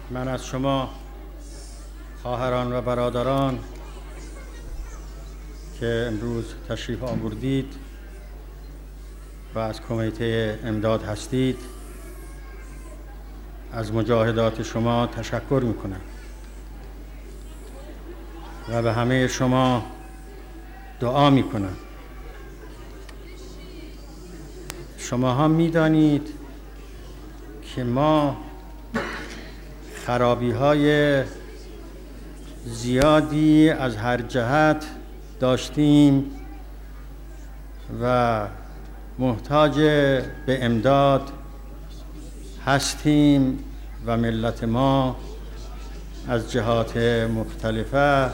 من از شما خواهران و برادران که امروز تشریف آوردید و از کمیته امداد هستید از مجاهدات شما تشکر میکنم و به همه شما دعا میکنم. شما هم میدانید که ما خرابی های زیادی از هر جهت داشتیم و محتاج به امداد هستیم و ملت ما از جهات مختلفه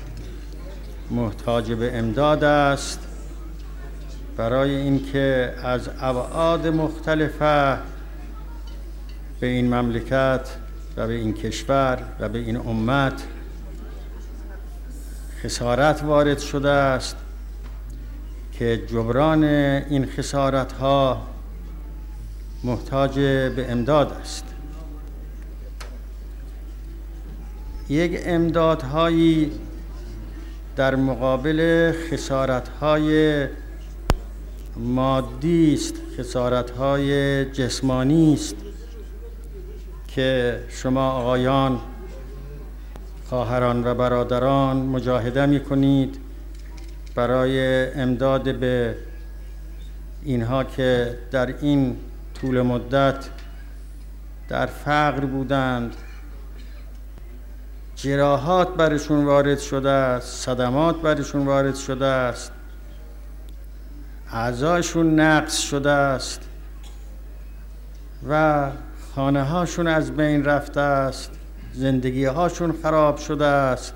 محتاج به امداد است برای اینکه از ابعاد مختلفه به این مملکت و به این کشور و به این امت خسارت وارد شده است که جبران این خسارت ها محتاج به امداد است. یک امدادهایی در مقابل خسارت‌های مادی است، خسارت‌های جسمانی است که شما آقایان خواهران و برادران مجاهده می‌کنید برای امداد به اینها که در این طول مدت در فقر بودند، جراحات برشون وارد شده است، صدمات برشون وارد شده است، اعضاشون نقص شده است و خانه هاشون از بین رفته است، زندگی هاشون خراب شده است.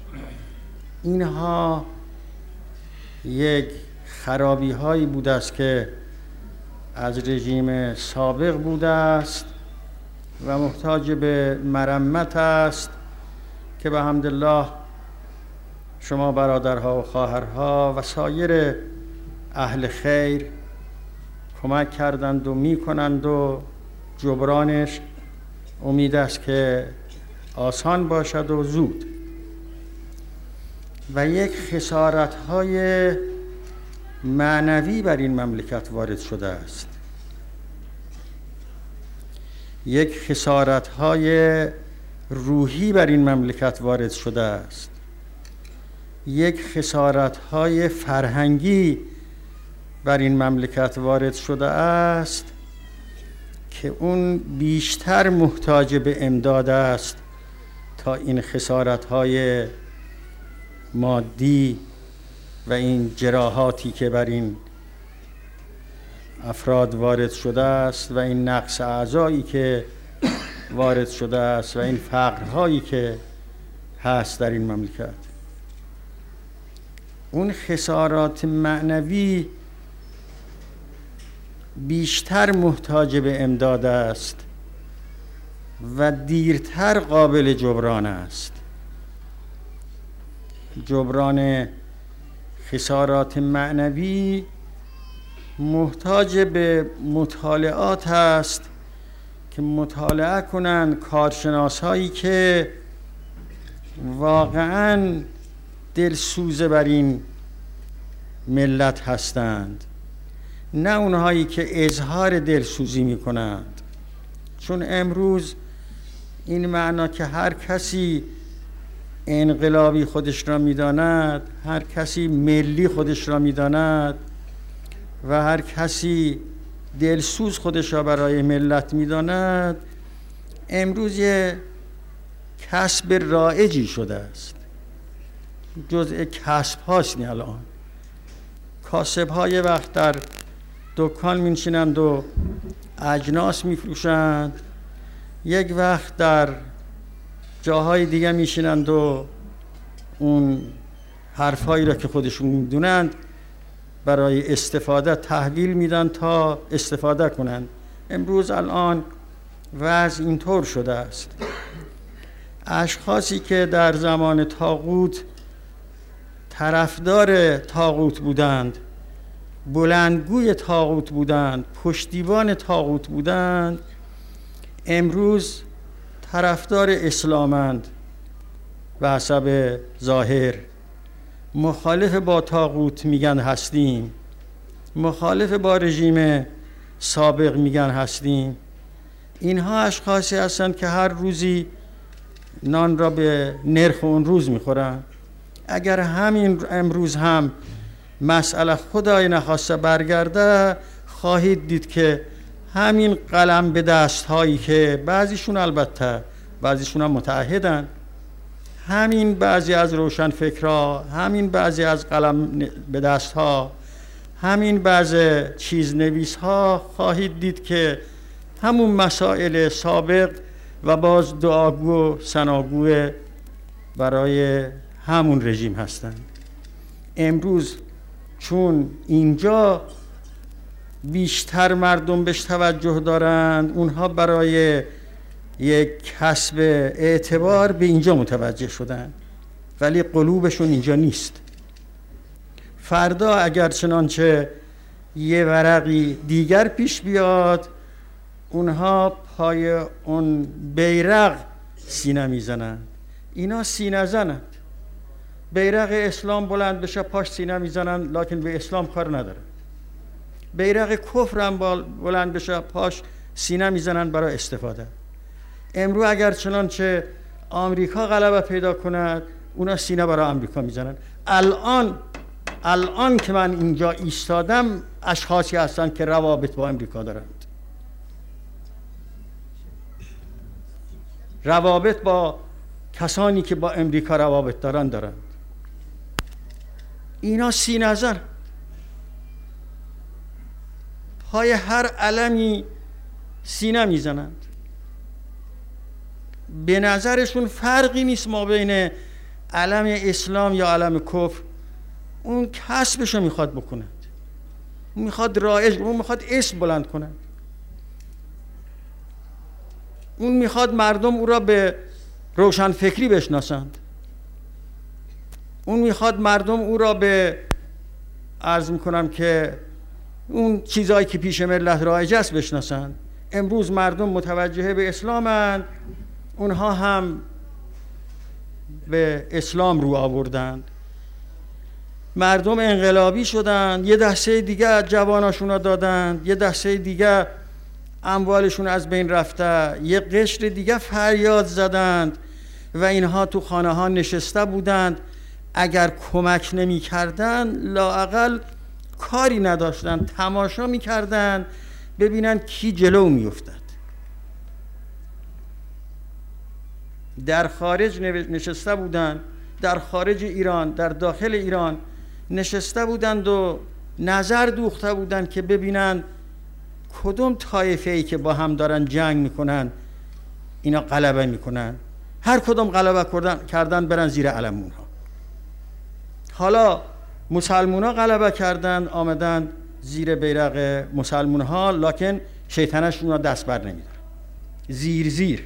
اینها یک خرابی هایی بوده است که از رژیم سابق بوده است و محتاج به مرمت است که به حمدالله شما برادرها و خواهرها و سایر اهل خیر کمک کردند و می کنند و جبرانش امید است که آسان باشد و زود. و یک خسارت‌های معنوی بر این مملکت وارد شده است، یک خسارت‌های روحی بر این مملکت وارد شده است، یک خسارت‌های فرهنگی بر این مملکت وارد شده است که اون بیشتر محتاج به امداد است تا این خسارت‌های مادی و این جراحاتی که بر این افراد وارد شده است و این نقص اعضایی که وارد شده است و این فقرهایی که هست در این مملکت. اون خسارات معنوی بیشتر محتاج به امداد است و دیرتر قابل جبران است. جبران خسارات معنوی محتاج به مطالعات است که مطالعه کنند کارشناسایی که واقعاً دلسوز بر این ملت هستند، نه اونهایی که اظهار دلسوزی می کنند. چون امروز این معنا که هر کسی انقلابی خودش را می داند، هر کسی ملی خودش را می داند و هر کسی دلسوز خودش را برای ملت می داند، امروز یه کسب رایجی شده است، جزء کسب هاست. الان کاسب ها یه وقت در دکان می نشینند و اجناس می فروشند، یک وقت در جاهای دیگه می شینند و اون حرفایی را که خودشون می دونند برای استفاده تحویل میدن تا استفاده کنند. امروز الان وضع اینطور شده است. اشخاصی که در زمان طاغوت طرفدار طاغوت بودند، بلندگوی طاغوت بودند، پشتیبان طاغوت بودند، امروز طرفدار اسلامند و حسب ظاهر، مخالف با طاغوت میگن هستیم، مخالف با رژیم سابق میگن هستیم، اینها اشخاصی هستند که هر روزی نان را به نرخ اون روز میخورن. اگر همین امروز هم مسئله خدای نخواسته برگرده، خواهید دید که همین قلم به دست هایی که بعضیشون البته بعضیشون هم متعهدن، همین بعضی از روشن فکرها، همین بعضی از قلم به دست ها، همین بعضی چیز نویس ها، خواهید دید که همون مسائل سابق و باز دعاگو و ثناگو برای همون رژیم هستند. امروز چون اینجا بیشتر مردم بهش توجه دارند، اونها برای یک کسب اعتبار به اینجا متوجه شدن، ولی قلوبشون اینجا نیست. فردا اگر چنانچه یه ورقی دیگر پیش بیاد، اونها پای اون بیرق سینه میزنن. اینا سینه زنند. بیرق اسلام بلند بشه پاش سینه میزنن، لکن به اسلام کار نداره. بیرق کفر هم بلند بشه پاش سینه میزنن برای استفاده. امروز اگر چنانچه آمریکا غلبه پیدا کند، اونا سینه برای آمریکا میزنن. الان که من اینجا ایستادم، اشخاصی هستند که روابط با آمریکا دارند، روابط با کسانی که با امریکا روابط دارند. اینا سینه زن، پای هر علمی سینه میزنند. به نظرشون فرقی نیست ما بین علم اسلام یا علم کفر. اون کسبشو میخواد بکند، اون میخواد رایج، اون میخواد اسم بلند کند، اون میخواد مردم او را به روشن فکری بشناسند، اون میخواد مردم او را به، عرض میکنم که اون چیزایی که پیش ملت رایج است بشناسند. امروز مردم متوجه به اسلامند، اونها هم به اسلام رو آوردند. مردم انقلابی شدند، یه دسته دیگه جواناشون رو دادند، یه دسته دیگه اموالشون از بین رفته، یه قشر دیگه فریاد زدند و اینها تو خانه ها نشسته بودند. اگر کمک نمی کردن، لااقل کاری نداشتن، تماشا می کردن ببینن کی جلو می افتد. در خارج نشسته بودند، در خارج ایران، در داخل ایران نشسته بودند و نظر دوخته بودند که ببینن کدوم طایفه‌ای که با هم دارن جنگ میکنن اینا غلبه میکنن، هر کدوم غلبه کردن برن زیر علم اونها. حالا مسلمونا غلبه کردن، آمدن زیر بیرق مسلمونها، لکن شیطنشون را دست بر نمیدارن، زیر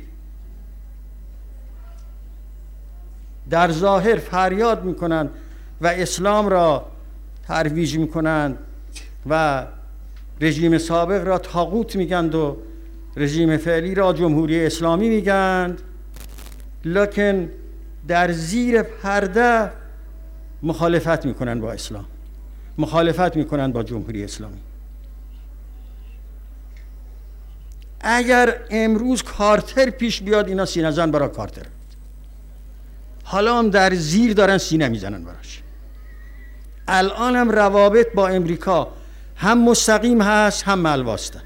در ظاهر فریاد میکنن و اسلام را ترویج میکنن و رژیم سابق را طاغوت میگند و رژیم فعلی را جمهوری اسلامی میگند، لکن در زیر پرده مخالفت میکنن با اسلام، مخالفت میکنن با جمهوری اسلامی. اگر امروز کارتر پیش بیاد، اینا سینه زن برای کارتر، حالا هم در زیر دارن سینه میزنن براش. الان هم روابط با امریکا هم مستقیم هست هم ملواسته.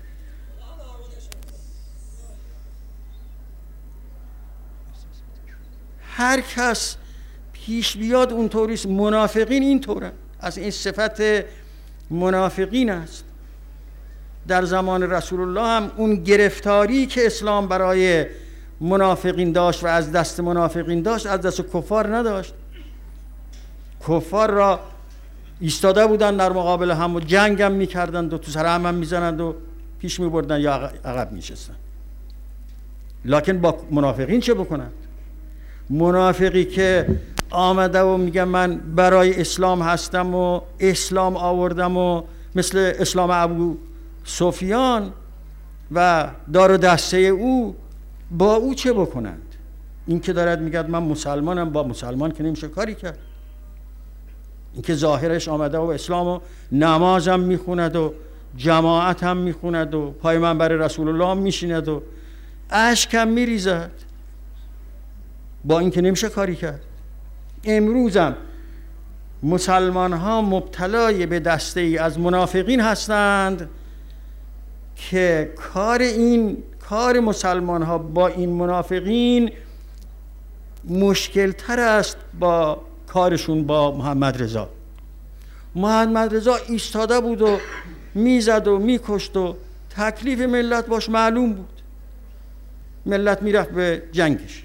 هر کس پیش بیاد اونطوریست. منافقین این طورن، از این صفت منافقین است. در زمان رسول الله هم اون گرفتاری که اسلام برای منافقین داشت و از دست منافقین داشت، از دست کفار نداشت. کفار را ایستاده بودن در مقابل هم و جنگ هم میکردند و تو سر هم میزنند و پیش میبردن یا عقب میشستن. لکن با منافقین چه بکنند؟ منافقی که آمده و میگه من برای اسلام هستم و اسلام آوردم و مثل اسلام ابو سفیان و دار و دسته او با او چه بکنند؟ این که دارد میگه من مسلمانم، با مسلمان که نمیشه کاری کرد. این که ظاهرش آمده و اسلام و نمازم میخوند و جماعت هم میخوند و پای منبر رسول الله هم میشیند و اشکم میریزد، با این که نمیشه کاری کرد. امروزم مسلمان ها مبتلای به دسته ای از منافقین هستند که کار مسلمان ها با این منافقین مشکل تر است با کارشون با محمد رضا. محمد رضا ایستاده بود و میزد و میکشت و تکلیف ملت باش معلوم بود، ملت میرفت به جنگش.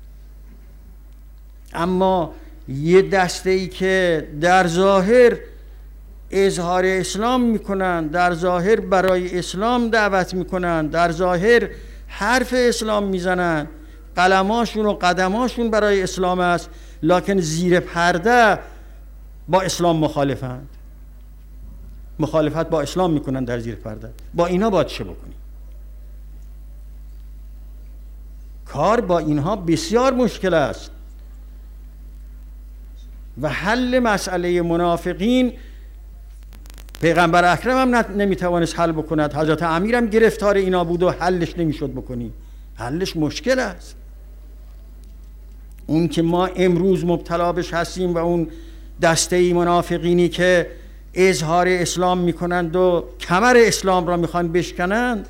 اما یه دسته ای که در ظاهر اظهار اسلام میکنن، در ظاهر برای اسلام دعوت میکنن، در ظاهر حرف اسلام میزنن، قلماشون و قدماشون برای اسلام است، لکن زیر پرده با اسلام مخالفند، مخالفت با اسلام میکنن در زیر پرده. با اینا باید چه بکنیم؟ کار با اینها بسیار مشکل است و حل مسئله منافقین پیغمبر اکرم هم نمیتوانست حل بکند، حضرت امیر هم گرفتار اینا بود و حلش نمیشد بکنی. حلش مشکل است. اون که ما امروز مبتلا بش هستیم و اون دسته منافقینی که اظهار اسلام میکنند و کمر اسلام را میخوان بشکنند،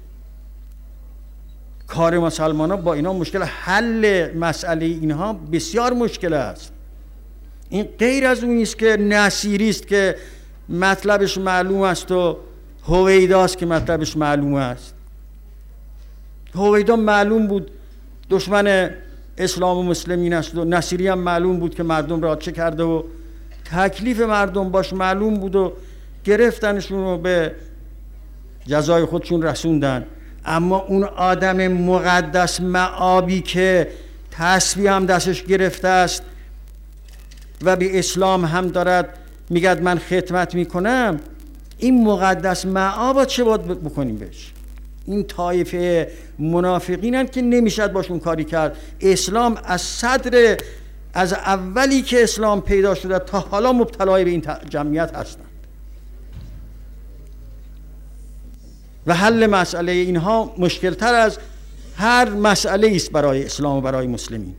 کار مسلمان ها با اینا مشکل. حل مسئله اینها بسیار مشکل است. این غیر از اون است که نصیری است که مطلبش معلوم است و هویدا است که مطلبش معلوم است. هویدا معلوم بود دشمن اسلام و مسلمین است و نصیری هم معلوم بود که مردم را چه کرده و تکلیف مردم باش معلوم بود و گرفتنشون رو به جزای خودشون رسوندن. اما اون آدم مقدس معابی که تسبیح هم دستش گرفته است و به اسلام هم دارد میگد من خدمت میکنم، این مقدس معابا چه باید بکنیم بهش؟ این طایفه منافقینن که نمیشد باشون کاری کرد. اسلام از اولی که اسلام پیدا شده تا حالا مبتلای به این جمعیت هستن و حل مسئله اینها مشکل تر از هر مسئله است برای اسلام و برای مسلمین.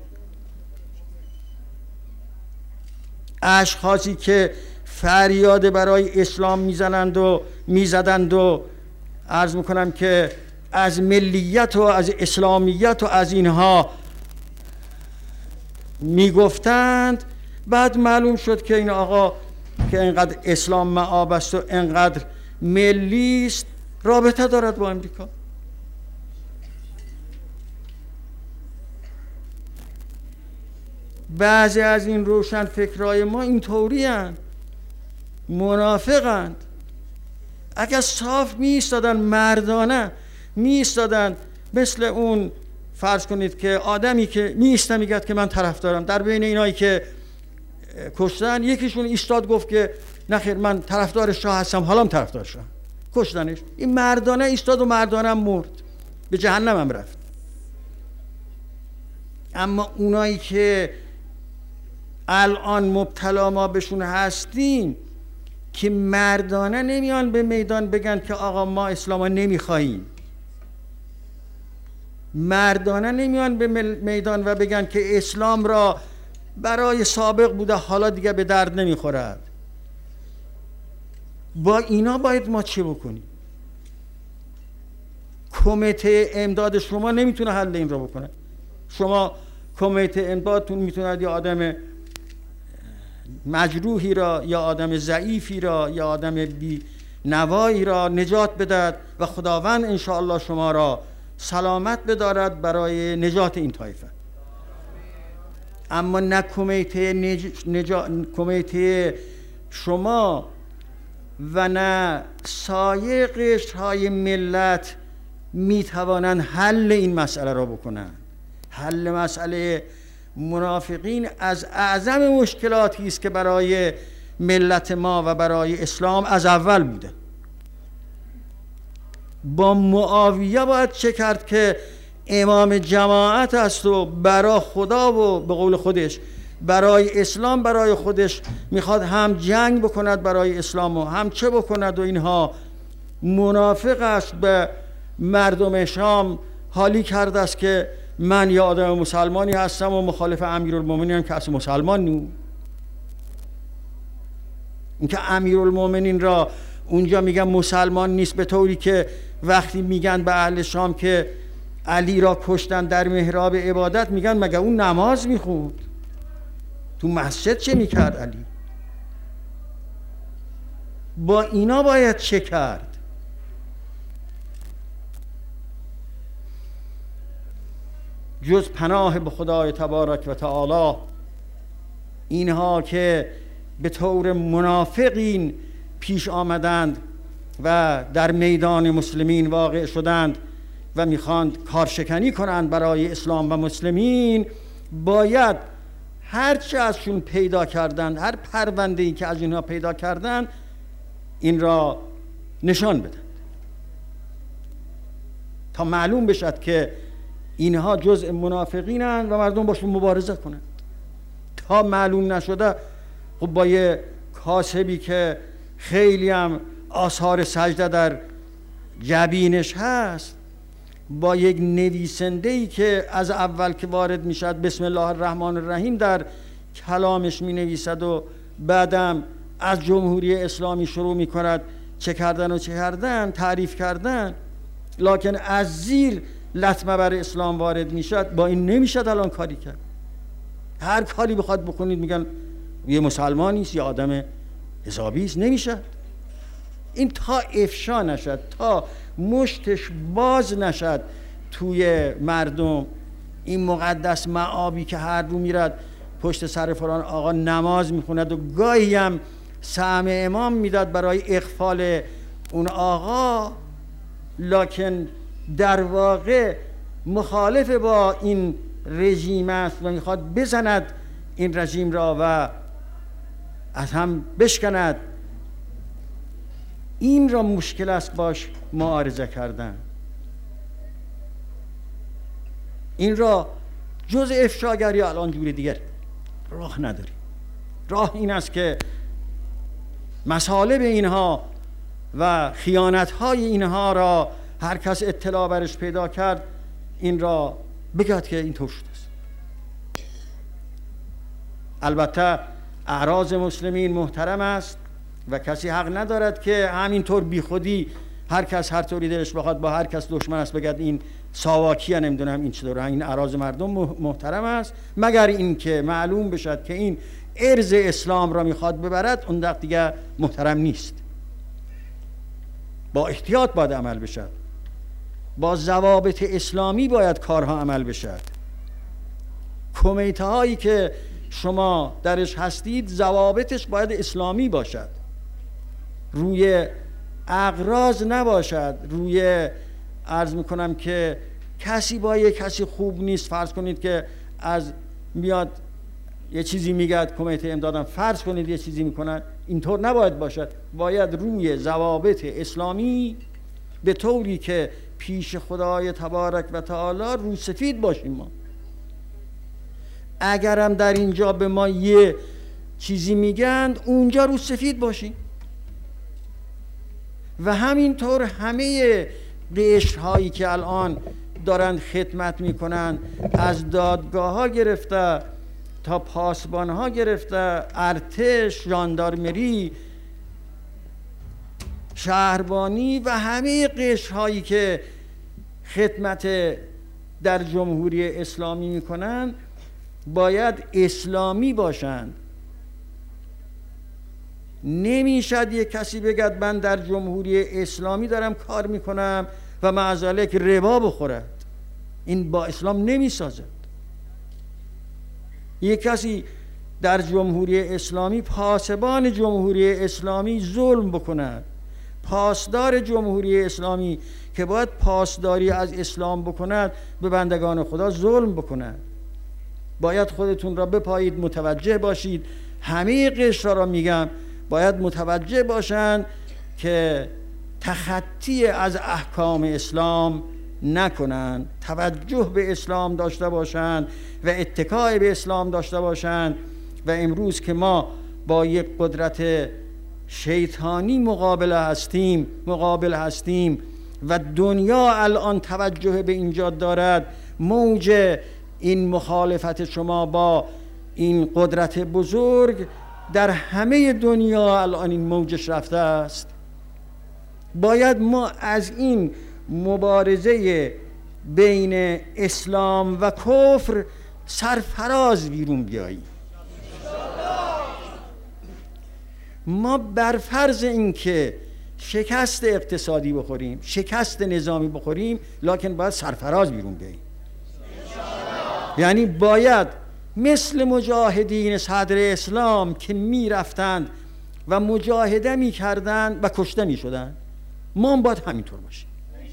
اشخاصی که فریاد برای اسلام میزنند و میزدند و عرض میکنم که از ملیت و از اسلامیت و از اینها میگفتند، بعد معلوم شد که این آقا که اینقدر اسلام معاب است و اینقدر ملی است رابطه دارد با امریکا. بعضی از این روشن فکرای ما اینطوری هستند، منافقند. اگر صاف می ایستادن، مردانه می ایستادن، مثل اون فرض کنید که آدمی که می ایسته میگه که من طرفدارم، در بین اینایی که کشتن یکیشون ایستاد گفت که نخیر من طرفدار شاه هستم، حالا طرفدار شاه، کشتنش. این مردانه ایستاد و مردانه مرد، به جهنم هم رفت. اما اونایی که الان مبتلا ما بهشون هستیم که مردانه نمیان به میدان بگن که آقا ما اسلام نمیخواییم، مردانه نمیان به میدان و بگن که اسلام را برای سابق بوده حالا دیگه به درد نمیخورد. با اینا باید ما چه بکنیم؟ کمیته امداد شما نمیتونه حل این را بکنه. شما کمیته امدادتون میتونه یا آدم مجروحی را یا آدم ضعیفی را یا آدم بی نوایی را نجات بدهد و خداوند انشاءالله شما را سلامت بدارد برای نجات این طایفه. اما نه کمیته شما و نه سایر قشرهای ملت میتوانند حل این مسئله را بکنند. حل مسئله منافقین از اعظم مشکلاتی است که برای ملت ما و برای اسلام از اول بوده. با معاویه باید چه کرد که امام جماعت است و برای خدا و به قول خودش برای اسلام، برای خودش میخواد هم جنگ بکند برای اسلام و هم چه بکند و اینها. منافق است، به مردم شام حالی کرده است که من یه آدم مسلمانی هستم و مخالف امیرالمومنینم که اصلا مسلمان نیم. اینکه امیرالمومنین را اونجا میگن مسلمان نیست، به طوری که وقتی میگن به اهل شام که علی را کشتن در محراب عبادت، میگن مگه اون نماز میخوند؟ تو مسجد چه میکرد علی؟ با اینا باید چه کرد؟ جز پناه به خدای تبارک و تعالی اینها که به طور منافقین پیش آمدند و در میدان مسلمین واقع شدند و میخواند کارشکنی کنند برای اسلام و مسلمین، باید هرچه ازشون پیدا کردند، هر پرونده‌ای که از اینها پیدا کردند، این را نشان بدن تا معلوم بشد که اینها جزء منافقینند و مردم باشون مبارزه کنند. تا معلوم نشده خب با یه کاسبی که خیلی هم آثار سجده در جبینش هست، با یک نویسنده‌ای که از اول که وارد میشد بسم الله الرحمن الرحیم در کلامش می نویسد و بعدم از جمهوری اسلامی شروع می کند چه کردن و چه کردن، تعریف کردن، لکن از زیر لطمه بر اسلام وارد میشد. با این نمیشد الان کاری کرد. هر کاری بخواد بکنید میگن یه مسلمانیست، یه آدم حسابیست. نمیشد. این تا افشا نشد، تا مشتش باز نشد توی مردم، این مقدس معابی که هر رو میرد پشت سر فلان آقا نماز میخوند و گاهی هم سهم امام میداد برای اغفال اون آقا، لکن در واقع مخالف با این رژیم است و میخواد بزند این رژیم را و از هم بشکند. این را مشکل است باش معارضه کردن. این را جز افشاگری الان جوری دیگر راه نداری. راه این است که مصالب اینها و خیانت‌های اینها را هر کس اطلاع برش پیدا کرد این را بگد که اینطور شده است. البته اعراض مسلمین محترم است و کسی حق ندارد که همینطور بی خودی هر کس هر طوری دلش بخواد با هر کس دشمن است بگد این ساواکیه، نمیدونم این چطوره. این اعراض مردم محترم است، مگر این که معلوم بشد که این ارز اسلام را میخواد ببرد، اون وقت دیگه محترم نیست. با احتیاط باید عمل بشد، با ضوابط اسلامی باید کارها عمل بشد. کمیته هایی که شما درش هستید ضوابطش باید اسلامی باشد، روی اغراض نباشد، روی عرض میکنم که کسی با یک کسی خوب نیست. فرض کنید که از میاد یه چیزی میگه کمیته امدادم، فرض کنید یه چیزی میکنن، اینطور نباید باشد. باید روی ضوابط اسلامی به طوری که پیش خدای تبارک و تعالی رو سفید باشیم. ما اگرم در اینجا به ما یه چیزی میگن اونجا رو سفید باشیم. و همینطور همه قشرهایی که الان دارن خدمت میکنن، از دادگاه ها گرفته تا پاسبان ها گرفته، ارتش، ژاندارمری، شهربانی و همه قشرهایی که خدمت در جمهوری اسلامی میکنن باید اسلامی باشند. نمیشد یک کسی بگد من در جمهوری اسلامی دارم کار میکنم و معذالک ربا بخورد. این با اسلام نمیسازد. یک کسی در جمهوری اسلامی، پاسبان جمهوری اسلامی ظلم بکند، پاسدار جمهوری اسلامی که باید پاسداری از اسلام بکند به بندگان خدا ظلم بکند. باید خودتون را بپایید، متوجه باشید. همه قشرها را میگم باید متوجه باشند که تخطی از احکام اسلام نکنن، توجه به اسلام داشته باشند و اتکای به اسلام داشته باشند. و امروز که ما با یک قدرت شیطانی مقابل هستیم و دنیا الان توجه به اینجا دارد، موج این مخالفت شما با این قدرت بزرگ در همه دنیا الان این موجش رفته است. باید ما از این مبارزه بین اسلام و کفر سرفراز بیرون بیاییم. ما بر فرض اینکه شکست اقتصادی بخوریم، شکست نظامی بخوریم، لکن باید سرفراز بیرون بیاییم. یعنی باید مثل مجاهدین صدر اسلام که می رفتند و مجاهده می کردند و کشته می شدند، ما هم باید همینطور باشیم.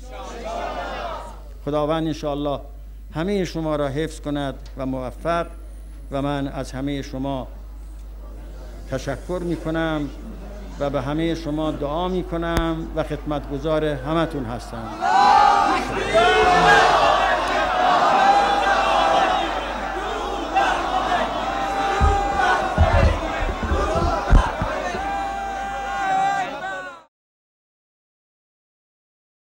خداوند انشاءالله همه شما را حفظ کند و موفق. و من از همه شما تشکر می کنم و به همه شما دعا می کنم و خدمتگزار همتون هستم.